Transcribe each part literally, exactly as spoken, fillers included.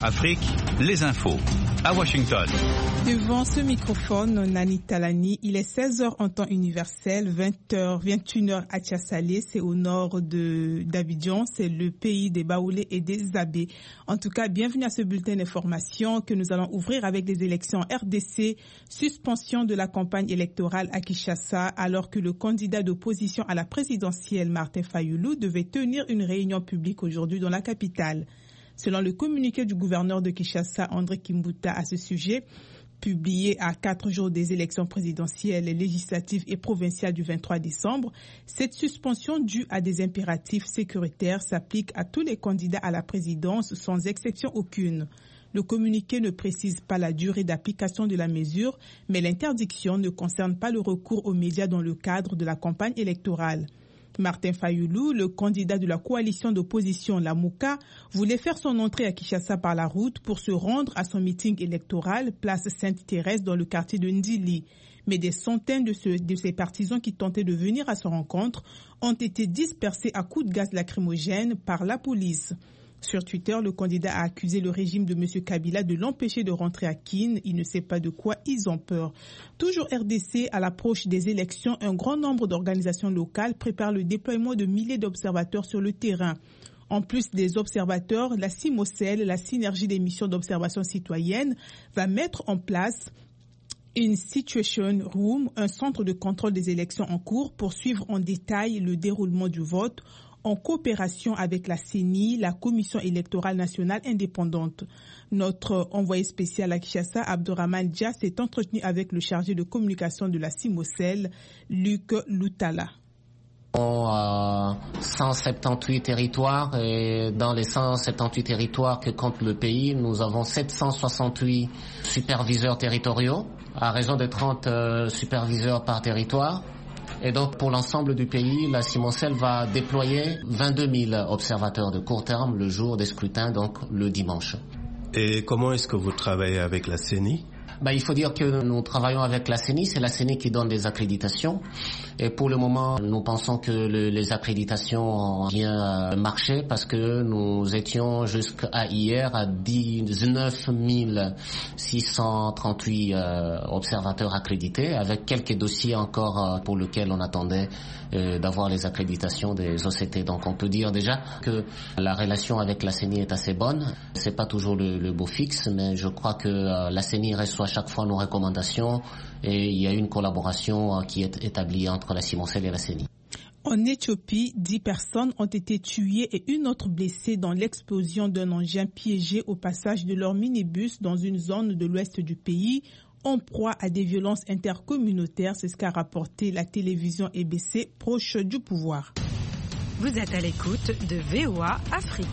Afrique, les infos. À Washington. Devant ce microphone, Nani Talani, il est seize heures en temps universel, vingt heures, vingt et une heures à Tiasalé, c'est au nord de, d'Abidjan, c'est le pays des Baoulés et des Abé. En tout cas, bienvenue à ce bulletin d'information que nous allons ouvrir avec les élections R D C, suspension de la campagne électorale à Kinshasa, alors que le candidat d'opposition à la présidentielle, Martin Fayoulou, devait tenir une réunion publique aujourd'hui dans la capitale. Selon le communiqué du gouverneur de Kinshasa, André Kimbuta, à ce sujet, publié à quatre jours des élections présidentielles, législatives et provinciales du vingt-trois décembre, cette suspension due à des impératifs sécuritaires s'applique à tous les candidats à la présidence sans exception aucune. Le communiqué ne précise pas la durée d'application de la mesure, mais l'interdiction ne concerne pas le recours aux médias dans le cadre de la campagne électorale. Martin Fayoulou, le candidat de la coalition d'opposition, la Mouka, voulait faire son entrée à Kinshasa par la route pour se rendre à son meeting électoral, place Sainte-Thérèse dans le quartier de Ndili. Mais des centaines de, ce, de ses partisans qui tentaient de venir à sa rencontre ont été dispersés à coups de gaz lacrymogène par la police. Sur Twitter, le candidat a accusé le régime de M. Kabila de l'empêcher de rentrer à Kin. Il ne sait pas de quoi ils ont peur. Toujours R D C, à l'approche des élections, un grand nombre d'organisations locales préparent le déploiement de milliers d'observateurs sur le terrain. En plus des observateurs, la CIMOCEL, la synergie des missions d'observation citoyenne, va mettre en place une Situation Room, un centre de contrôle des élections en cours pour suivre en détail le déroulement du vote, en coopération avec la C E N I, la Commission électorale nationale indépendante. Notre envoyé spécial à Kinshasa, Abdourahmane Dia, s'est entretenu avec le chargé de communication de la CIMOCEL, Luc Loutala. Euh, cent soixante-dix-huit territoires et dans les cent soixante-dix-huit territoires que compte le pays, nous avons sept cent soixante-huit superviseurs territoriaux à raison de trente euh, superviseurs par territoire. Et donc, pour l'ensemble du pays, la CIMOCEL va déployer vingt-deux mille observateurs de court terme le jour des scrutins, donc le dimanche. Et comment est-ce que vous travaillez avec la C E N I ? Ben, il faut dire que nous travaillons avec la C E N I, c'est la C E N I qui donne des accréditations. Et pour le moment, nous pensons que le, les accréditations ont bien marché parce que nous étions jusqu'à hier à dix-neuf mille six cent trente-huit euh, observateurs accrédités, avec quelques dossiers encore euh, pour lesquels on attendait euh, d'avoir les accréditations des O C T. Donc on peut dire déjà que la relation avec la C E N I est assez bonne. C'est pas toujours le, le beau fixe, mais je crois que euh, la C E N I reçoit chaque fois nos recommandations et il y a une collaboration euh, qui est établie entre la CIMOCEL et la C E N I. En Éthiopie, dix personnes ont été tuées et une autre blessée dans l'explosion d'un engin piégé au passage de leur minibus dans une zone de l'ouest du pays, en proie à des violences intercommunautaires. C'est ce qu'a rapporté la télévision E B C, proche du pouvoir. Vous êtes à l'écoute de V O A Afrique.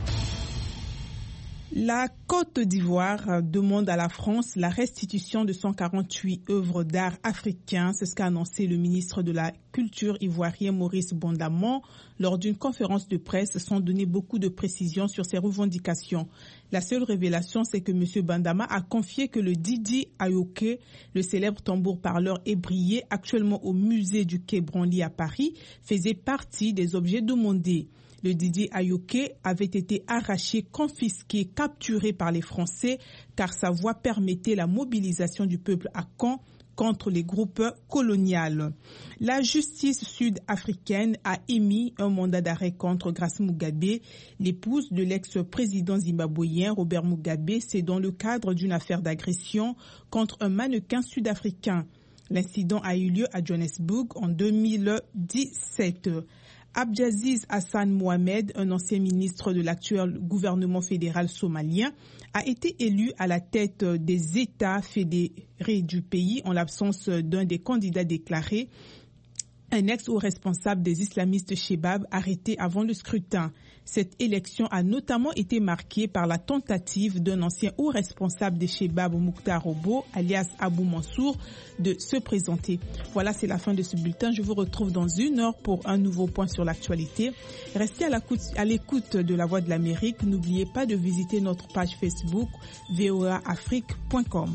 La Côte d'Ivoire demande à la France la restitution de cent quarante-huit œuvres d'art africains. C'est ce qu'a annoncé le ministre de la Culture ivoirien Maurice Bondamon lors d'une conférence de presse, sans donner beaucoup de précisions sur ses revendications. La seule révélation, c'est que M. Bandama a confié que le Didi Ayoke, le célèbre tambour-parleur ébrié actuellement au musée du Quai Branly à Paris, faisait partie des objets demandés. Le Didi Ayoke avait été arraché, confisqué, capturé par les Français car sa voix permettait la mobilisation du peuple à Caen contre les groupes coloniaux. La justice sud-africaine a émis un mandat d'arrêt contre Grace Mugabe, l'épouse de l'ex-président zimbabwéen Robert Mugabe. C'est dans le cadre d'une affaire d'agression contre un mannequin sud-africain. L'incident a eu lieu à Johannesburg en deux mille dix-sept. Abdjaziz Hassan Mohamed, un ancien ministre de l'actuel gouvernement fédéral somalien, a été élu à la tête des États fédérés du pays en l'absence d'un des candidats déclarés, un ex-haut responsable des islamistes Chebab arrêté avant le scrutin. Cette élection a notamment été marquée par la tentative d'un ancien haut responsable des Chebab, Mouktar Obo, alias Abou Mansour, de se présenter. Voilà, c'est la fin de ce bulletin. Je vous retrouve dans une heure pour un nouveau point sur l'actualité. Restez à l'écoute de La Voix de l'Amérique. N'oubliez pas de visiter notre page Facebook v o a afrique point com.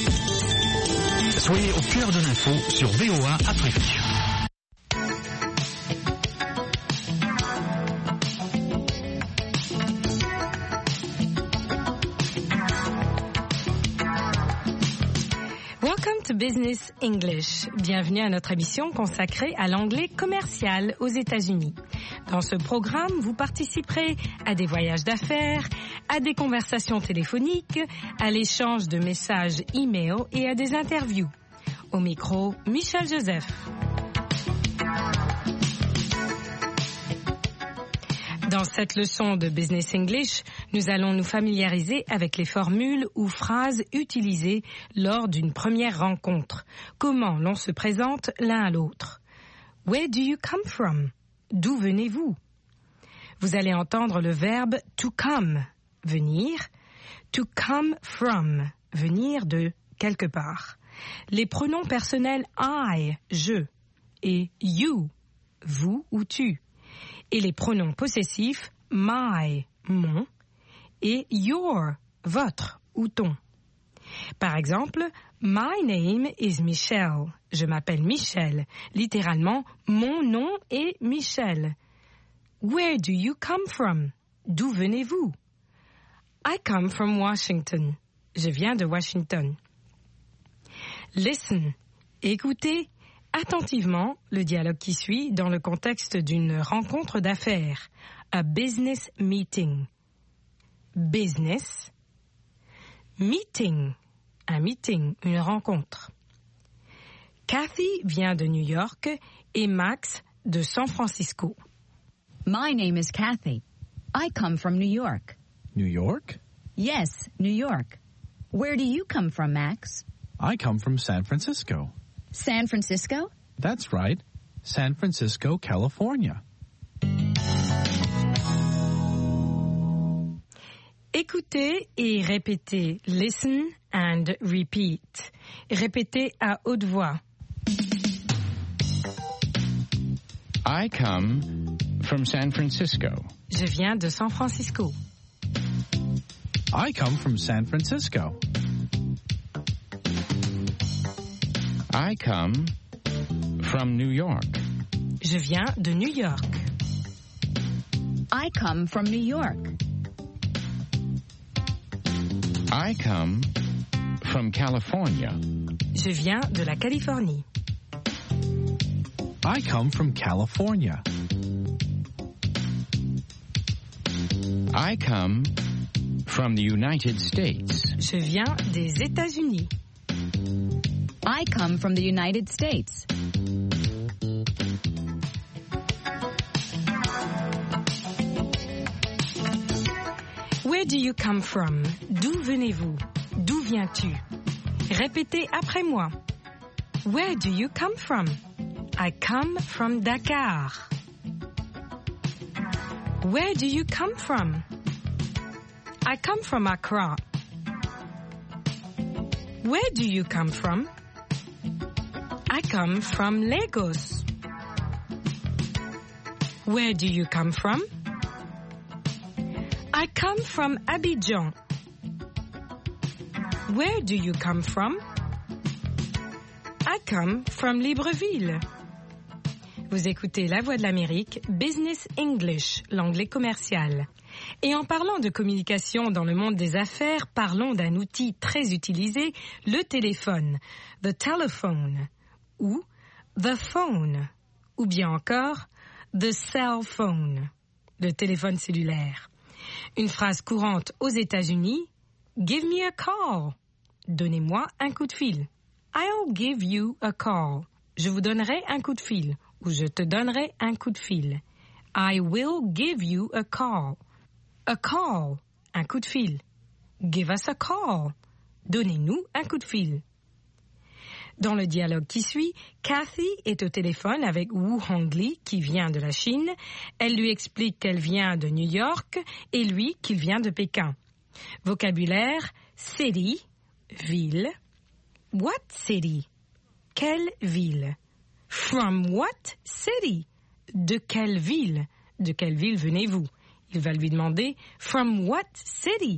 Soyez au cœur de l'info sur V O A Afrique. Business English. Bienvenue à notre émission consacrée à l'anglais commercial aux États-Unis. Dans ce programme, vous participerez à des voyages d'affaires, à des conversations téléphoniques, à l'échange de messages e-mail et à des interviews. Au micro, Michel Joseph. Dans cette leçon de Business English, nous allons nous familiariser avec les formules ou phrases utilisées lors d'une première rencontre. Comment l'on se présente l'un à l'autre. Where do you come from? D'où venez-vous? Vous allez entendre le verbe to come, venir, to come from, venir de quelque part. Les pronoms personnels I, je, et you, vous ou tu. Et les pronoms possessifs my, mon, et your, votre ou ton. Par exemple, my name is Michelle. Je m'appelle Michel. Littéralement, mon nom est Michel. Where do you come from? D'où venez-vous? I come from Washington. Je viens de Washington. Listen, écoutez attentivement le dialogue qui suit dans le contexte d'une rencontre d'affaires, a business meeting. Business, meeting, un meeting, une rencontre. Kathy vient de New York et Max de San Francisco. My name is Kathy. I come from New York. New York? Yes, New York. Where do you come from, Max? I come from San Francisco. San Francisco? That's right. San Francisco, California. Écoutez et répétez. Listen and repeat. Répétez à haute voix. I come from San Francisco. Je viens de San Francisco. I come from San Francisco. I come from New York. Je viens de New York. I come from New York. I come from California. Je viens de la Californie. I come from California. I come from the United States. Je viens des États-Unis. I come from the United States. Where do you come from? D'où venez-vous? D'où viens-tu? Répétez après moi. Where do you come from? I come from Dakar. Where do you come from? I come from Accra. Where do you come from? I come from Lagos. Where do you come from? I come from Abidjan. Where do you come from? I come from Libreville. Vous écoutez La Voix de l'Amérique, Business English, l'anglais commercial. Et en parlant de communication dans le monde des affaires, parlons d'un outil très utilisé, le téléphone, the telephone, ou the phone, ou bien encore the cell phone, le téléphone cellulaire. Une phrase courante aux États-Unis, give me a call, donnez-moi un coup de fil. I'll give you a call, je vous donnerai un coup de fil, ou je te donnerai un coup de fil. I will give you a call. A call, un coup de fil. Give us a call, donnez-nous un coup de fil. Dans le dialogue qui suit, Kathy est au téléphone avec Wu Hongli, qui vient de la Chine. Elle lui explique qu'elle vient de New York et lui qu'il vient de Pékin. Vocabulaire, city, ville. What city? Quelle ville? From what city? De quelle ville? De quelle ville venez-vous? Il va lui demander, from what city?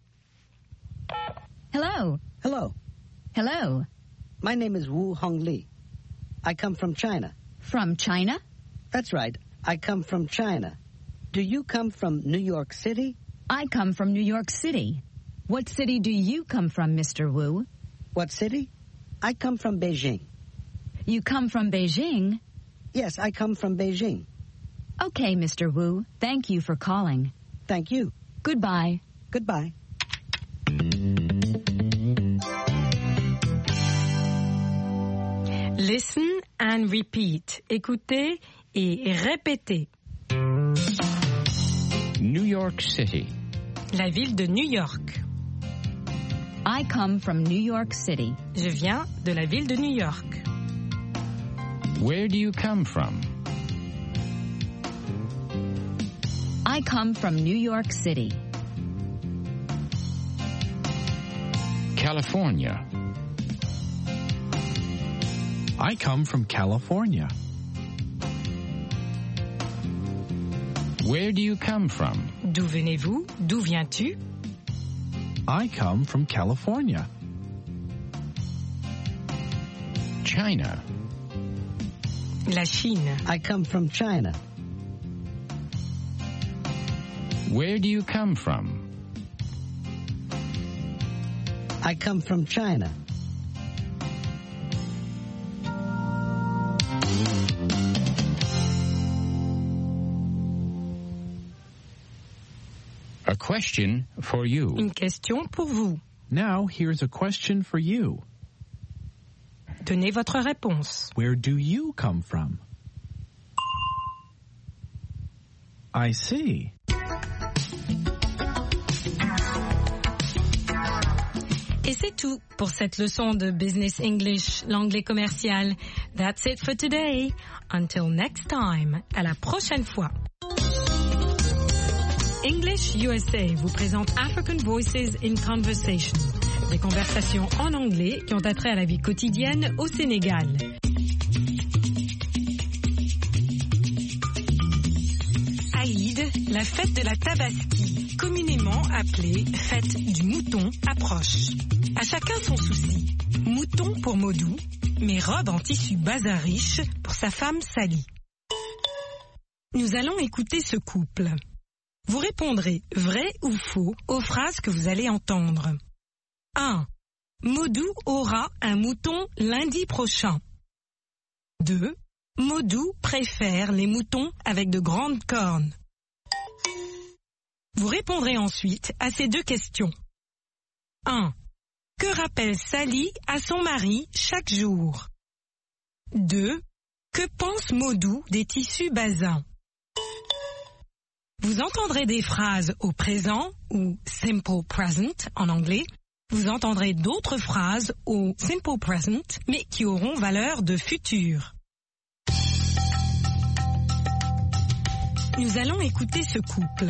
Hello. Hello. Hello. My name is Wu Hongli. I come from China. From China? That's right. I come from China. Do you come from New York City? I come from New York City. What city do you come from, Mister Wu? What city? I come from Beijing. You come from Beijing? Yes, I come from Beijing. Okay, Mister Wu. Thank you for calling. Thank you. Goodbye. Goodbye. Listen and repeat. Écoutez et répétez. New York City. La ville de New York. I come from New York City. Je viens de la ville de New York. Where do you come from? I come from New York City. California. I come from California. Where do you come from? D'où venez-vous? D'où viens-tu? I come from California. China. La Chine. I come from China. Where do you come from? I come from China. A question for you. Une question pour vous. Now, here's a question for you. Donnez votre réponse. Where do you come from? I see. Et c'est tout pour cette leçon de Business English, l'anglais commercial. That's it for today. Until next time. À la prochaine fois. English U S A vous présente African Voices in Conversation. Des conversations en anglais qui ont attrait à la vie quotidienne au Sénégal. Aïd, la fête de la Tabaski, communément appelée fête du mouton, approche. À chacun son souci. Mouton pour Modou, mais robe en tissu bazin riche pour sa femme Sally. Nous allons écouter ce couple. Vous répondrez vrai ou faux aux phrases que vous allez entendre. un. Modou aura un mouton lundi prochain. deux. Modou préfère les moutons avec de grandes cornes. Vous répondrez ensuite à ces deux questions. un. Que rappelle Sally à son mari chaque jour? deux. Que pense Modou des tissus bazins? Vous entendrez des phrases au présent ou simple present en anglais. Vous entendrez d'autres phrases au simple present mais qui auront valeur de futur. Nous allons écouter ce couple.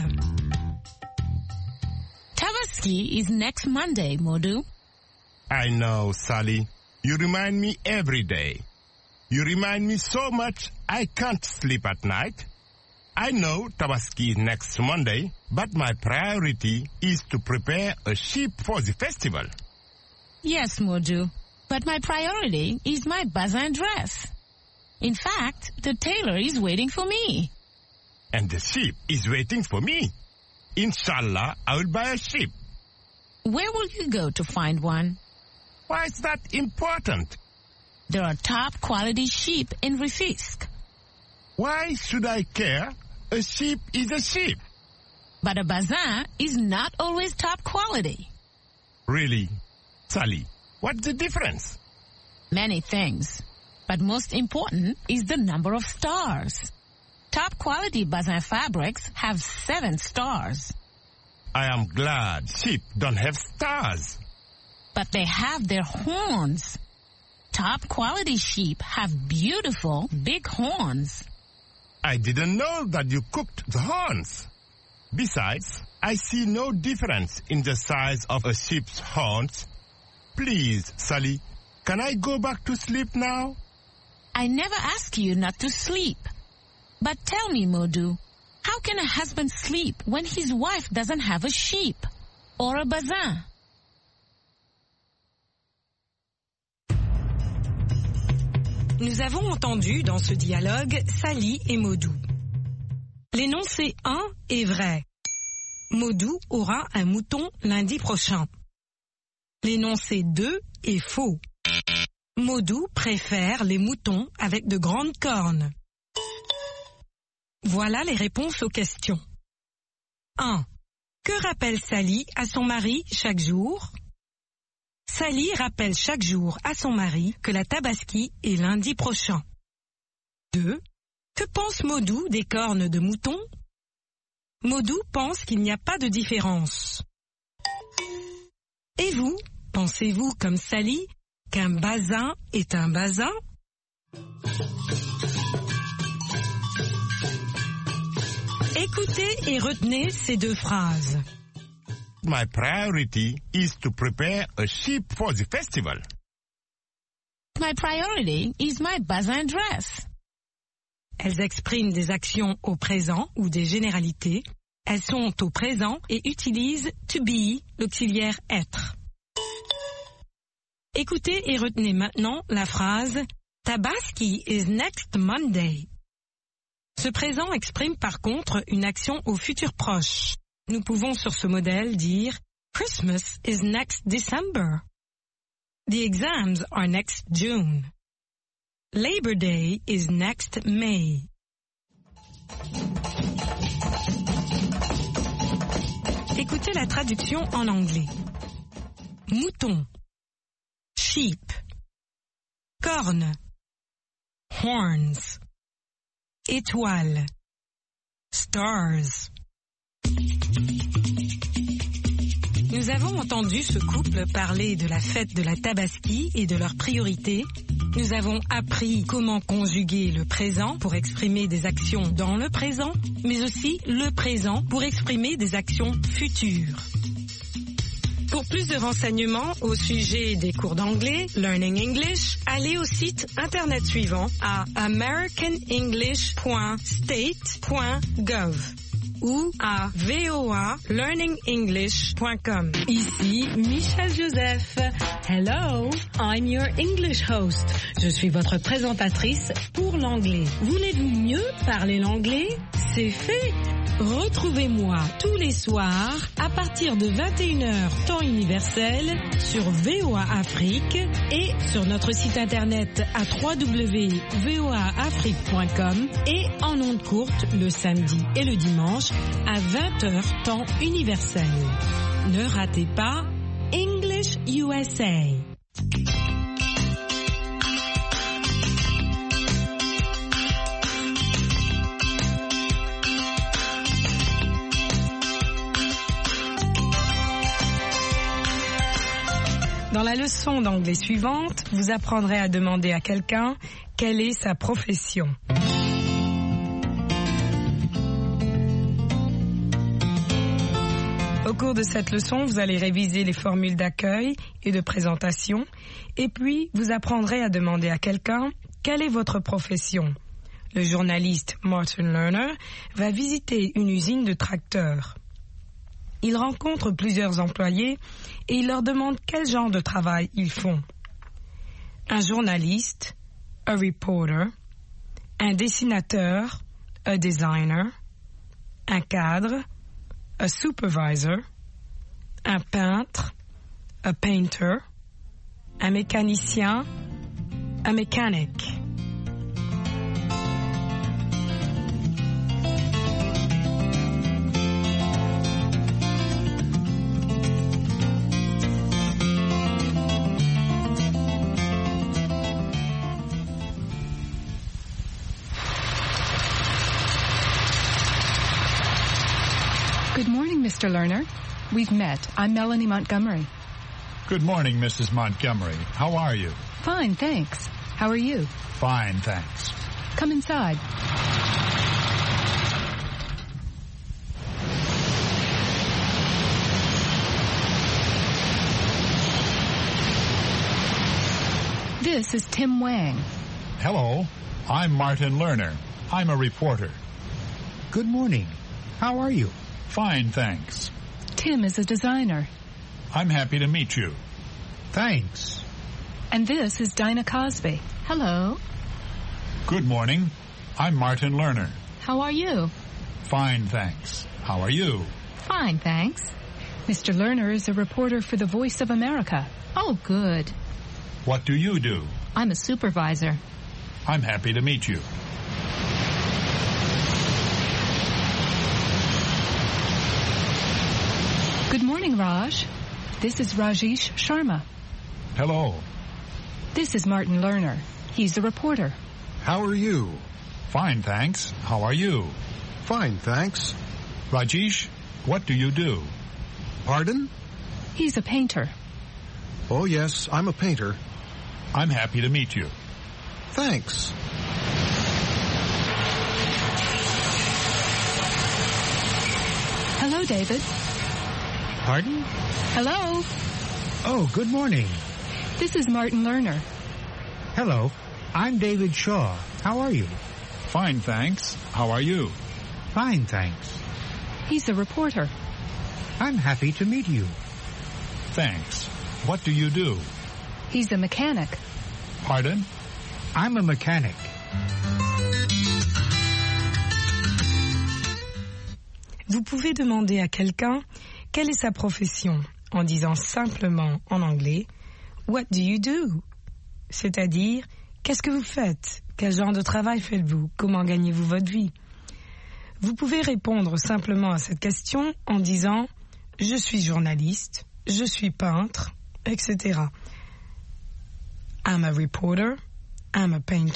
Tabaski is next Monday, Modou. I know, Sally. You remind me every day. You remind me so much I can't sleep at night. I know Tabaski is next Monday, but my priority is to prepare a sheep for the festival. Yes, Modou, but my priority is my bazin dress. In fact, the tailor is waiting for me. And the sheep is waiting for me. Inshallah, I will buy a sheep. Where will you go to find one? Why is that important? There are top quality sheep in Rufisque. Why should I care? A sheep is a sheep. But a bazin is not always top quality. Really? Sally, what's the difference? Many things. But most important is the number of stars. Top quality bazin fabrics have seven stars. I am glad sheep don't have stars. But they have their horns. Top quality sheep have beautiful big horns. I didn't know that you cooked the horns. Besides, I see no difference in the size of a sheep's horns. Please, Sally, can I go back to sleep now? I never ask you not to sleep. But tell me, Modou, how can a husband sleep when his wife doesn't have a sheep or a bazin? Nous avons entendu dans ce dialogue Sally et Modou. L'énoncé un est vrai. Modou aura un mouton lundi prochain. L'énoncé deux est faux. Modou préfère les moutons avec de grandes cornes. Voilà les réponses aux questions. un. Que rappelle Sally à son mari chaque jour? Sally rappelle chaque jour à son mari que la Tabaski est lundi prochain. deux. Que pense Modou des cornes de mouton? Modou pense qu'il n'y a pas de différence. Et vous, pensez-vous comme Sally qu'un bazin est un bazin? Écoutez et retenez ces deux phrases. My priority is to prepare a sheep for the festival. My priority is my bazin dress. Elles expriment des actions au présent ou des généralités. Elles sont au présent et utilisent to be, l'auxiliaire être. Écoutez et retenez maintenant la phrase Tabaski is next Monday. Ce présent exprime par contre une action au futur proche. Nous pouvons sur ce modèle dire Christmas is next December. The exams are next June. Labor Day is next May. Écoutez la traduction en anglais. Mouton. Sheep. Corne. Horns. Étoile. Stars. Nous avons entendu ce couple parler de la fête de la Tabaski et de leurs priorités. Nous avons appris comment conjuguer le présent pour exprimer des actions dans le présent, mais aussi le présent pour exprimer des actions futures. Pour plus de renseignements au sujet des cours d'anglais, Learning English, allez au site internet suivant à american english point state point gov ou à voa learning english point com. Ici Michel Joseph. Hello, I'm your English host. Je suis votre présentatrice pour l'anglais. Voulez-vous mieux parler l'anglais? C'est fait. Retrouvez-moi tous les soirs à partir de vingt et une heures temps universel sur V O A Afrique et sur notre site internet à w w w point voa afrique point com et en ondes courtes le samedi et le dimanche à vingt heures temps universel. Ne ratez pas English U S A. Dans la leçon d'anglais suivante, vous apprendrez à demander à quelqu'un quelle est sa profession. Au cours de cette leçon, vous allez réviser les formules d'accueil et de présentation, et puis vous apprendrez à demander à quelqu'un quelle est votre profession. Le journaliste Martin Lerner va visiter une usine de tracteurs. Il rencontre plusieurs employés et il leur demande quel genre de travail ils font. Un journaliste, a reporter, un dessinateur, a designer, un cadre, a supervisor, un peintre, a painter, un mécanicien, a mechanic. Good morning, Mister Lerner. We've met. I'm Melanie Montgomery. Good morning, Missus Montgomery. How are you? Fine, thanks. How are you? Fine, thanks. Come inside. This is Tim Wang. Hello. I'm Martin Lerner. I'm a reporter. Good morning. How are you? Fine, thanks. Tim is a designer. I'm happy to meet you. Thanks. And this is Dinah Cosby. Hello. Good morning. I'm Martin Lerner. How are you? Fine, thanks. How are you? Fine, thanks. Mister Lerner is a reporter for the Voice of America. Oh, good. What do you do? I'm a supervisor. I'm happy to meet you. Good morning, Raj. This is Rajesh Sharma. Hello. This is Martin Lerner. He's a reporter. How are you? Fine, thanks. How are you? Fine, thanks. Rajesh, what do you do? Pardon? He's a painter. Oh, yes, I'm a painter. I'm happy to meet you. Thanks. Hello, David. Pardon? Hello. Oh, good morning. This is Martin Lerner. Hello, I'm David Shaw. How are you? Fine, thanks. How are you? Fine, thanks. He's a reporter. I'm happy to meet you. Thanks. What do you do? He's a mechanic. Pardon? I'm a mechanic. Vous pouvez demander à quelqu'un quelle est sa profession en disant simplement en anglais « What do you do ?» C'est-à-dire « Qu'est-ce que vous faites ? Quel genre de travail faites-vous ? Comment gagnez-vous votre vie ?» Vous pouvez répondre simplement à cette question en disant « Je suis journaliste, je suis peintre, et cetera. I'm a reporter, I'm a painter. »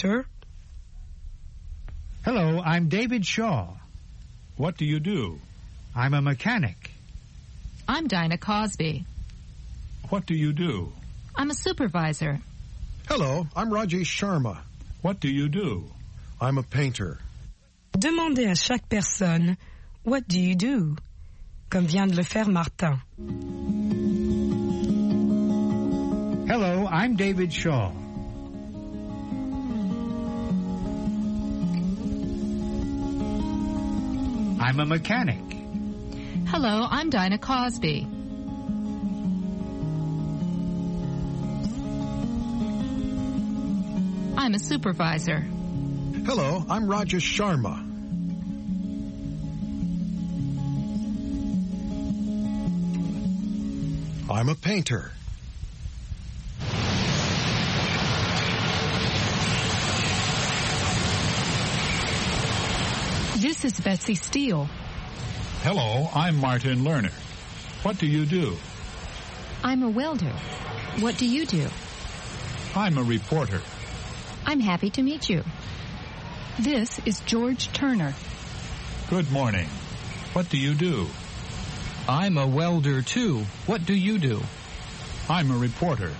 Hello, I'm David Shaw. What do you do? I'm a mechanic. I'm Dinah Cosby. What do you do? I'm a supervisor. Hello, I'm Rajesh Sharma. What do you do? I'm a painter. Demandez à chaque personne « What do you do ?» comme vient de le faire Martin. Hello, I'm David Shaw. I'm a mechanic. Hello, I'm Dinah Cosby. I'm a supervisor. Hello, I'm Rajesh Sharma. I'm a painter. This is Betsy Steele. Hello, I'm Martin Lerner. What do you do? I'm a welder. What do you do? I'm a reporter. I'm happy to meet you. This is George Turner. Good morning. What do you do? I'm a welder, too. What do you do? I'm a reporter.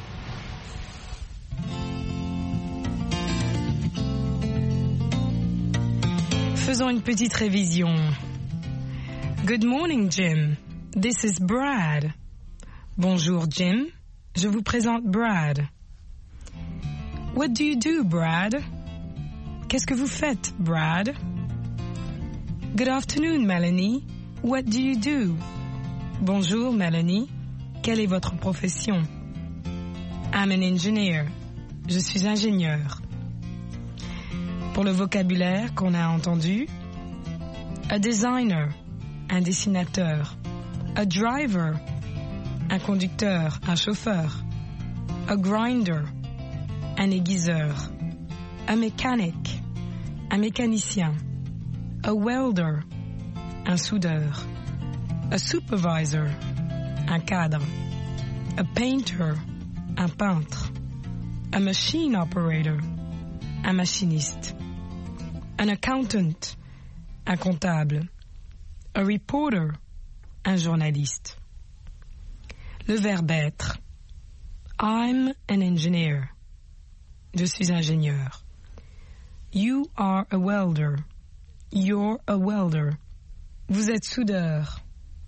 Faisons une petite révision. Good morning, Jim. This is Brad. Bonjour, Jim. Je vous présente Brad. What do you do, Brad? Qu'est-ce que vous faites, Brad? Good afternoon, Melanie. What do you do? Bonjour, Melanie. Quelle est votre profession? I'm an engineer. Je suis ingénieur. Pour le vocabulaire qu'on a entendu, a designer, un dessinateur. A driver, un conducteur, un chauffeur. A grinder, un aiguiseur. A mechanic, un mécanicien. A welder, un soudeur. A supervisor, un cadre. A painter, un peintre. A machine operator, un machiniste. An accountant, un comptable. A reporter, un journaliste. Le verbe être. I'm an engineer. Je suis ingénieur. You are a welder. You're a welder. Vous êtes soudeur.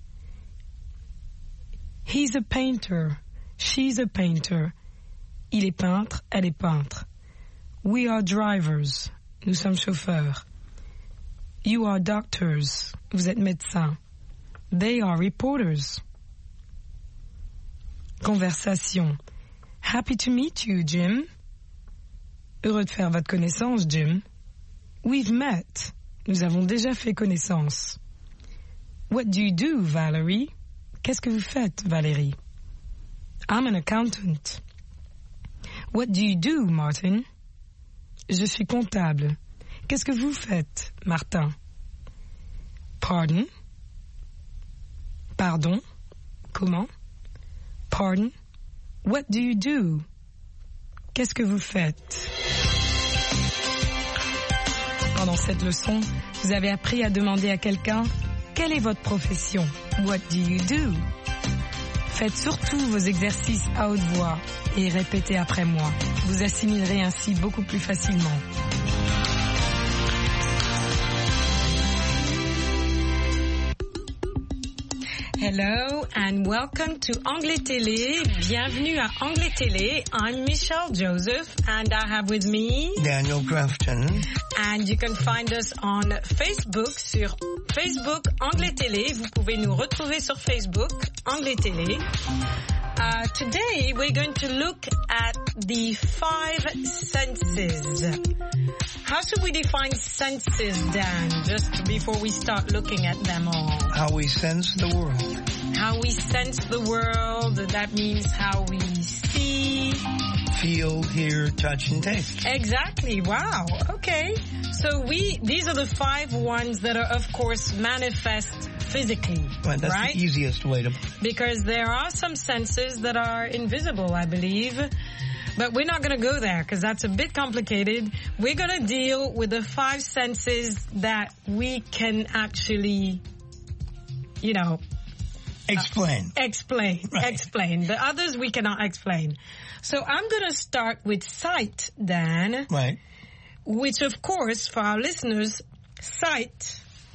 He's a painter. She's a painter. Il est peintre, elle est peintre. We are drivers. Nous sommes chauffeurs. You are doctors. Vous êtes médecins. They are reporters. Conversation. Happy to meet you, Jim. Heureux de faire votre connaissance, Jim. We've met. Nous avons déjà fait connaissance. What do you do, Valerie? Qu'est-ce que vous faites, Valérie? I'm an accountant. What do you do, Martin? Je suis comptable. Qu'est-ce que vous faites, Martin? Pardon? Pardon? Comment? Pardon? What do you do? Qu'est-ce que vous faites? Pendant cette leçon, vous avez appris à demander à quelqu'un « Quelle est votre profession? What do you do? » Faites surtout vos exercices à haute voix et répétez après moi. Vous assimilerez ainsi beaucoup plus facilement. Hello and welcome to Anglais Télé. Bienvenue à Anglais Télé. I'm Michelle Joseph and I have with me Daniel Grafton. And you can find us on Facebook sur Facebook Anglais Télé. Vous pouvez nous retrouver sur Facebook Anglais Télé. Uh, today we're going to look at the five senses. How should we define senses, Dan, just before we start looking at them all? How we sense the world. How we sense the world, that means how we see, feel, hear, touch, and taste. Exactly. Wow. Okay. So we, these are the five ones that are, of course, manifest physically. Right. That's right? the easiest way to... Because there are some senses that are invisible, I believe. But we're not going to go there because that's a bit complicated. We're going to deal with the five senses that we can actually, you know... Explain. Uh, explain. Right. Explain. The others we cannot explain. So I'm going to start with sight, Dan. Right. Which, of course, for our listeners, sight,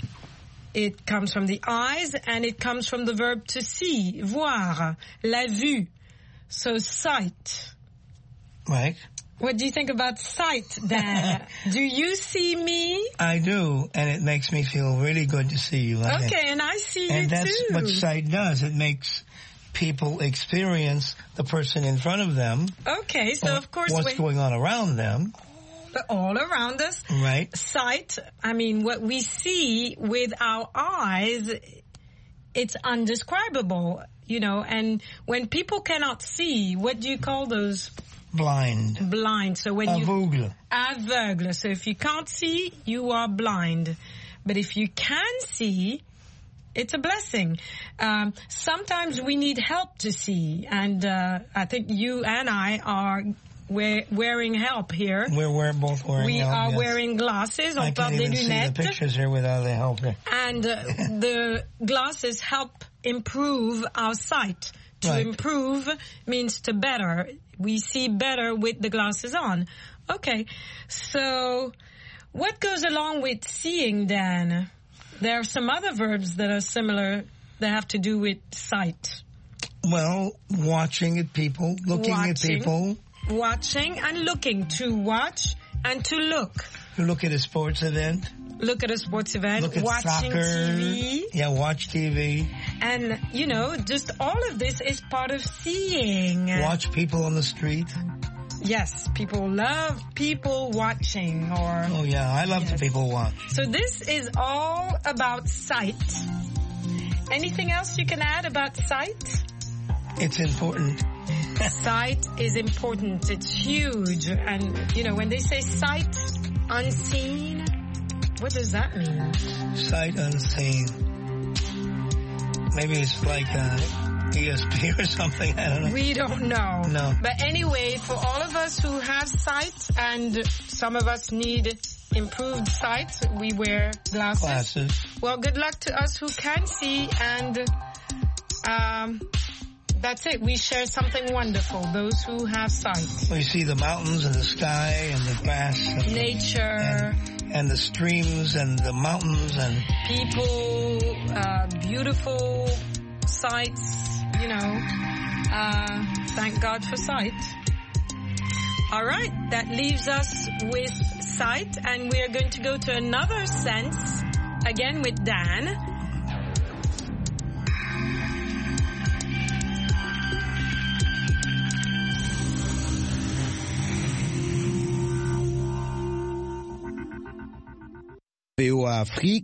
it comes from the eyes and it comes from the verb to see, voir, la vue. So sight. Right. What do you think about sight, Dan? Do you see me? I do, and it makes me feel really good to see you. Okay, it? and I see and you too. And that's what sight does. It makes people experience the person in front of them. Okay, so of course... What's going on around them. All around us. Right. Sight, I mean, what we see with our eyes, it's undescribable, you know, and when people cannot see, what do you call those... Blind. Blind. So when Aveugle. you... Aveugle. So if you can't see, you are blind. But if you can see, it's a blessing. Um, sometimes we need help to see. And uh, I think you and I are wear, wearing help here. We're, we're both wearing we help, are yes. wearing glasses. I can't even see the pictures here without the help. And uh, the glasses help improve our sight. To right. improve means to better. We see better with the glasses on. Okay, so what goes along with seeing, Dan? There are some other verbs that are similar that have to do with sight. Well, watching at people, looking watching, at people. Watching and looking. To watch and to look. To look at a sports event. Look at a sports event, Look at watching soccer. T V. Yeah, watch T V. And, you know, just all of this is part of seeing. Watch people on the street. Yes, people love people watching or... Oh, yeah, I love yes. the people watch. So this is all about sight. Anything else you can add about sight? It's important. Sight is important. It's huge. And, you know, when they say sight unseen... What does that mean? Sight unseen. Maybe it's like uh, E S P or something. I don't know. We don't know. No. But anyway, for all of us who have sight, and some of us need improved sight, we wear glasses. Glasses. Well, good luck to us who can see, and um, that's it. We share something wonderful, those who have sight. We see the mountains and the sky and the grass. And nature. And, and the streams and the mountains and... people, uh, beautiful sights, you know. Uh, thank God for sight. All right, that leaves us with sight, and we are going to go to another sense, again with Dan. V O A Afrique